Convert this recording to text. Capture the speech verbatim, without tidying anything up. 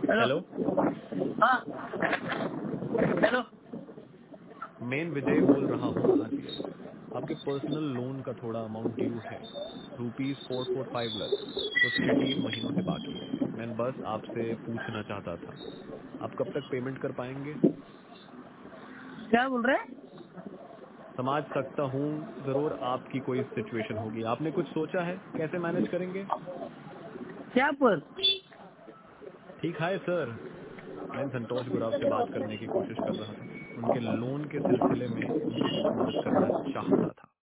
Hello. Hello. हाँ hello. मेन विजय बोल रहा हूँ आरपीएस। आपके पर्सनल लोन का थोड़ा अमाउंट ड्यू है, rupees four four five lakhs, तो उसके तीन महीनों से बाकी है। मैं बस आपसे पूछना चाहता था, आप कब तक पेमेंट कर पाएंगे? क्या बोल रहे हैं? समझ सकता हूँ, जरूर आपकी कोई सिचुएशन होगी। आपने कुछ सोचा है कैसे मैनेज करेंगे? क्या पर? ठीक है सर, मैं संतोष गुराव से बात करने की कोशिश कर रहा था। उनके लोन के सिलसिले में उनकी कुछ मदद करना चाहता था।